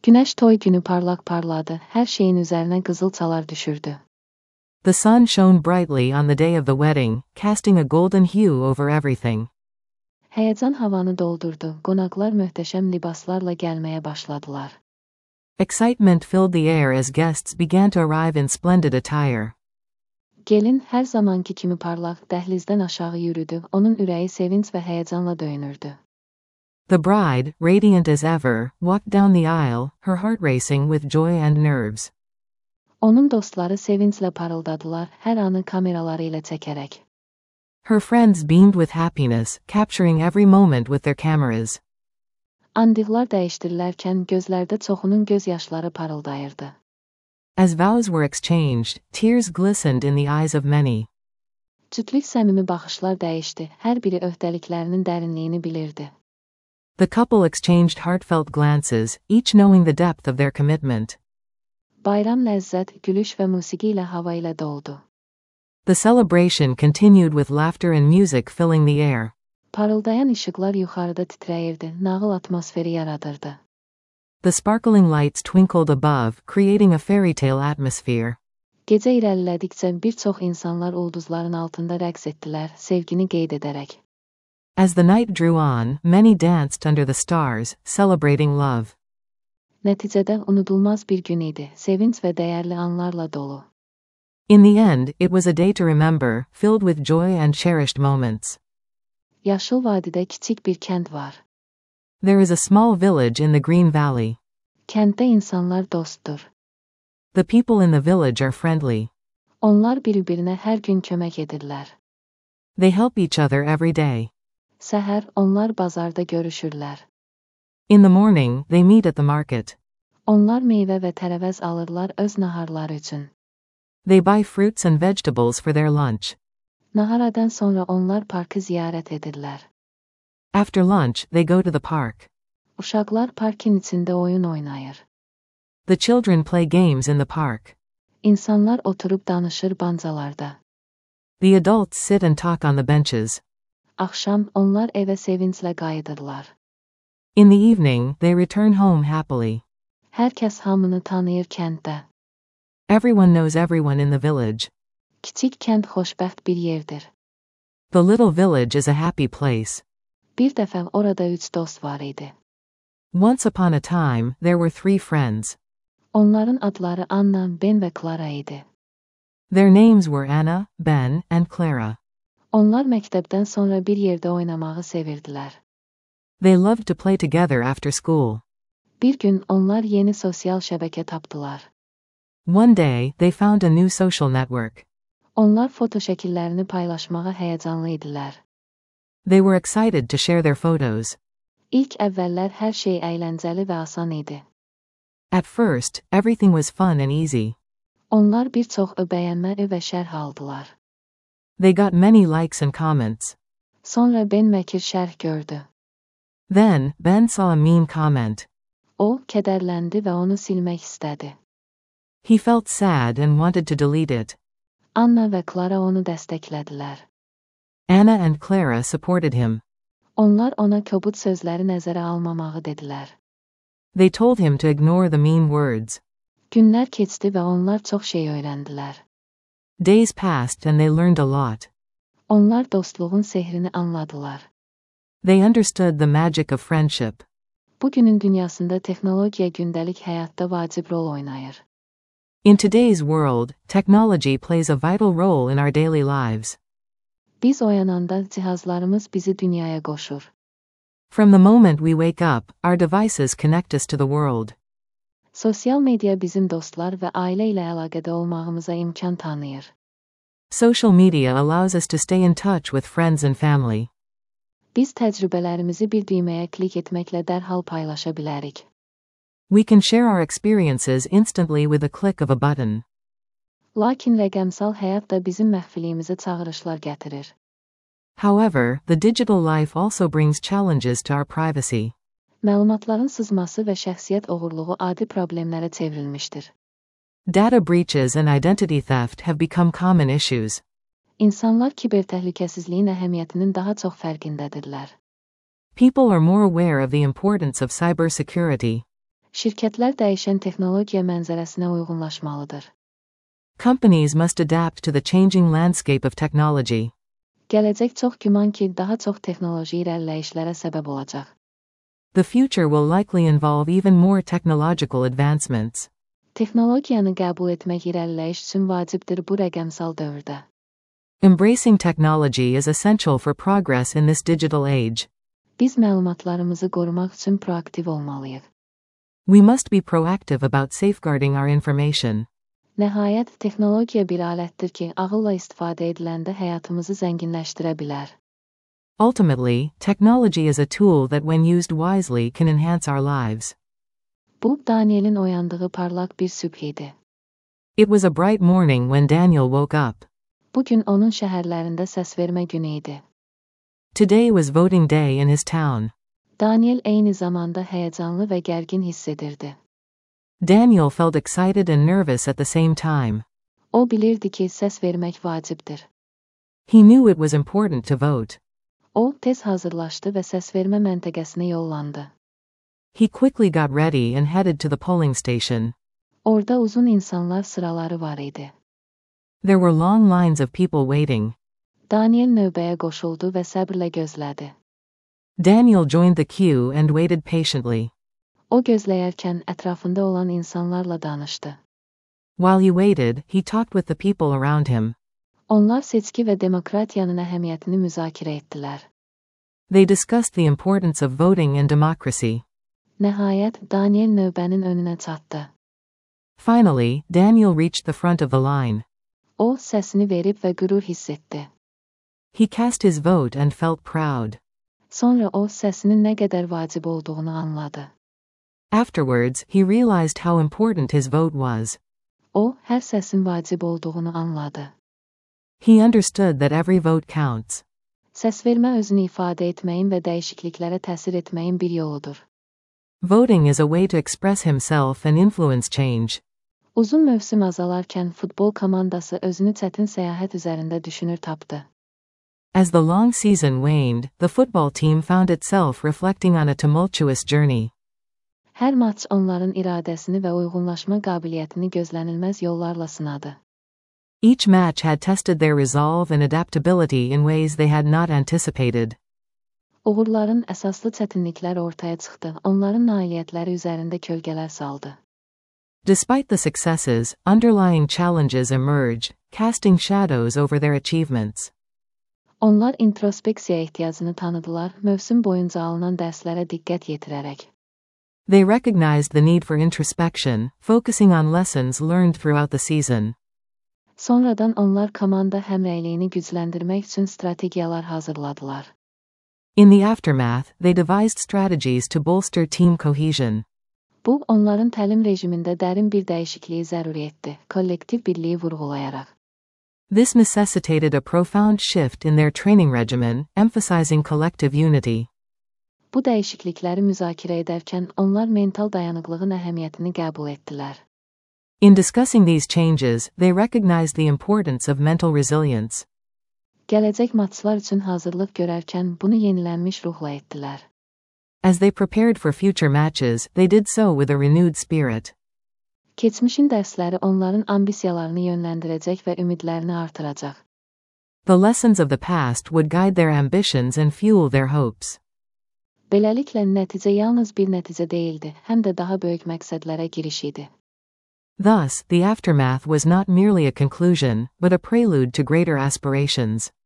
Güneş toy günü parlak parladı, her şeyin üzerine kızıl çalar düşürdü. The sun shone brightly on the day of the wedding, casting a golden hue over everything. Heyecan havanı doldurdu, qonaqlar möhtəşəm libaslarla gəlməyə başladılar. Excitement filled the air as guests began to arrive in splendid attire. Gelin hər zamanki kimi parlaq dəhlizdən aşağı yürüdü, onun ürəyi sevinç və həyəcanla döyünürdü. The bride, radiant as ever, walked down the aisle, her heart racing with joy and nerves. Onun dostları sevinclə parıldadılar, hər anı kameraları ilə çəkərək. Her friends beamed with happiness, capturing every moment with their cameras. Andiqlar dəyişdirilərkən gözlərdə çoxunun göz yaşları parıldayırdı. As vows were exchanged, tears glistened in the eyes of many. Cütlük səmimi baxışlar dəyişdi, hər biri öhdəliklərinin dərinliyini bilirdi. The couple exchanged heartfelt glances, each knowing the depth of their commitment. Bayram ləzzət, gülüş və musiqi ilə hava ilə doldu. The celebration continued with laughter and music filling the air. Parıldayan işıqlar yuxarıda titrəyirdi, nağıl atmosferi yaradırdı. The sparkling lights twinkled above, creating a fairy tale atmosphere. Gecə irəlilədikcə bir çox insanlar ulduzların altında rəqs etdilər, sevgini qeyd edərək. As the night drew on, many danced under the stars, celebrating love. Nəticədə unudulmaz bir gün idi, sevinç və dəyərli anlarla dolu. In the end, it was a day to remember, filled with joy and cherished moments. Yaşıl vadidə kiçik bir kənd var. There is a small village in the Green Valley. Kənddə insanlar dostdur. The people in the village are friendly. Onlar bir-birinə hər gün kömək edirlər. They help each other every day. Səhər onlar bazarda görüşürlər. In the morning, they meet at the market. Onlar meyvə və tərəvəz alırlar öz naharları üçün. They buy fruits and vegetables for their lunch. Naharadan sonra onlar parkı ziyarət edirlər. After lunch, they go to the park. Uşaqlar parkın içində oyun oynayır. The children play games in the park. İnsanlar oturub danışır bancalarda. The adults sit and talk on the benches. Axşam onlar evə sevinclə qayıdırlar. In the evening, they return home happily. Hər kəs hamını tanıyır kənddə. Everyone knows everyone in the village. Kiçik kənd xoşbəxt bir yerdir. The little village is a happy place. Bir dəfə orada 3 dost var idi. Once upon a time, there were 3 friends. Onların adları Anna, Ben və Clara idi. Their names were Anna, Ben, and Clara. Onlar məktəbdən sonra bir yerdə oynamağı sevirdilər. They loved to play together after school. Bir gün onlar yeni sosial şəbəkə tapdılar. One day, they found a new social network. Onlar foto şəkillərini paylaşmağa həyəcanlı idilər. They were excited to share their photos. İlk əvvəllər hər şey əyləncəli və asan idi. At first, everything was fun and easy. Onlar bir çox bəyənmə və şərh aldılar. They got many likes and comments. Sonra Ben məkir şərh gördü. Then, Ben saw a mean comment. O, kədərləndi və onu silmək istədi. He felt sad and wanted to delete it. Anna və Clara onu dəstəklədilər. Anna and Clara supported him. Onlar ona kobud sözləri nəzərə almamağı dedilər. They told him to ignore the mean words. Günlər keçdi və onlar çox şey öyrəndilər. Days passed and they learned a lot. Onlar dostluğun sehrini anladılar. They understood the magic of friendship. Bugünün dünyasında texnologiya gündəlik həyatda vacib rol oynayır. In today's world, technology plays a vital role in our daily lives. Biz oyananda cihazlarımız bizi dünyaya qoşur. From the moment we wake up, our devices connect us to the world. Sosial media bizim dostlar və ailə ilə əlaqədə olmağımıza imkan tanıyır. Social media allows us to stay in touch with friends and family. Biz təcrübələrimizi bir düyməyə klik etməklə dərhal paylaşa bilərik. We can share our experiences instantly with a click of a button. Lakin rəqəmsal həyat da bizim məxfiliyimizə çağırışlar gətirir. However, the digital life also brings challenges to our privacy. Məlumatların sızması və şəxsiyyət oğurluğu adi problemlərə çevrilmişdir. Data breaches and identity theft have become common issues. İnsanlar kiber təhlükəsizliyin əhəmiyyətinin daha çox fərqindədirlər. People are more aware of the importance of cybersecurity. Şirkətlər dəyişən texnologiya mənzərəsinə uyğunlaşmalıdır. Companies must adapt to the changing landscape of technology. Gələcək çox güman ki, daha çox texnoloji irəliləyişlərə səbəb olacaq. The future will likely involve even more technological advancements. Texnologiyanı qəbul etmək irəliləyiş üçün vacibdir bu rəqəmsal dövrdə. Embracing technology is essential for progress in this digital age. Biz məlumatlarımızı qorumaq üçün proaktiv olmalıyıq. We must be proactive about safeguarding our information. Nəhayət, texnologiya bir alətdir ki, ağılla istifadə ediləndə həyatımızı zənginləşdirə bilər. Ultimately, technology is a tool that when used wisely can enhance our lives. Bu, Daniel'in oyandığı parlaq bir sübh idi. It was a bright morning when Daniel woke up. Bugün onun şəhərlərində səsvermə günü idi. Today was voting day in his town. Daniel eyni zamanda həyəcanlı və gərgin hiss edirdi. Daniel felt excited and nervous at the same time. O bilirdi ki, səs vermək vacibdir. He knew it was important to vote. O, tez hazırlaşdı və səsvermə məntəqəsinə yollandı. He quickly got ready and headed to the polling station. Orada uzun insanlar sıraları var idi. There were long lines of people waiting. Daniel növbəyə qoşuldu və səbrlə gözlədi. Daniel joined the queue and waited patiently. O gözləyərkən ətrafında olan insanlarla danışdı. While he waited, he talked with the people around him. Onlar seçki və demokratiyanın əhəmiyyətini müzakirə etdilər. They discussed the importance of voting and democracy. Nəhayət, Daniel növbənin önünə çatdı. Finally, Daniel reached the front of the line. O, səsini verib və qürur hiss etdi. He cast his vote and felt proud. Sonra o, səsinin nə qədər vacib olduğunu anladı. Afterwards, he realized how important his vote was. O, hər səsin vacib olduğunu anladı. He understood that every vote counts. Səsvermə özünü ifadə etməyin və dəyişikliklərə təsir etməyin bir yoludur. Voting is a way to express himself and influence change. Uzun mövsüm azalarkən futbol komandası özünü çətin səyahət üzərində düşünür tapdı. As the long season waned, the football team found itself reflecting on a tumultuous journey. Hər maç onların iradəsini və uyğunlaşma qabiliyyətini gözlənilməz yollarla sınadı. Each match had tested their resolve and adaptability in ways they had not anticipated. Uğurların əsaslı çətinliklər ortaya çıxdı, onların nailiyyətləri üzərində kölgələr saldı. Despite the successes, underlying challenges emerge, casting shadows over their achievements. Onlar introspeksiya ehtiyacını tanıdılar, mövsüm boyunca alınan dərslərə diqqət yetirərək. They recognized the need for introspection, focusing on lessons learned throughout the season. Sonradan onlar komanda həmrəyliyini gücləndirmək üçün strategiyalar hazırladılar. In the aftermath, they devised strategies to bolster team cohesion. Bu, onların təlim rejimində dərin bir dəyişikliyi zəruri etdi, kollektiv birliyi vurğulayaraq. This necessitated a profound shift in their training regimen, emphasizing collective unity. Bu dəyişiklikləri müzakirə edərkən onlar mental dayanıqlığın əhəmiyyətini qəbul etdilər. In discussing these changes, they recognized the importance of mental resilience. Gələcək maçlar üçün hazırlıq görərkən bunu yenilənmiş ruhla etdilər. As they prepared for future matches, they did so with a renewed spirit. Keçmişin dərsləri onların ambisiyalarını yönləndirəcək və ümidlərini artıracaq. The lessons of the past would guide their ambitions and fuel their hopes. Beləliklə, nəticə yalnız bir nəticə deyildi, həm də daha böyük məqsədlərə giriş idi. Thus, the aftermath was not merely a conclusion, but a prelude to greater aspirations.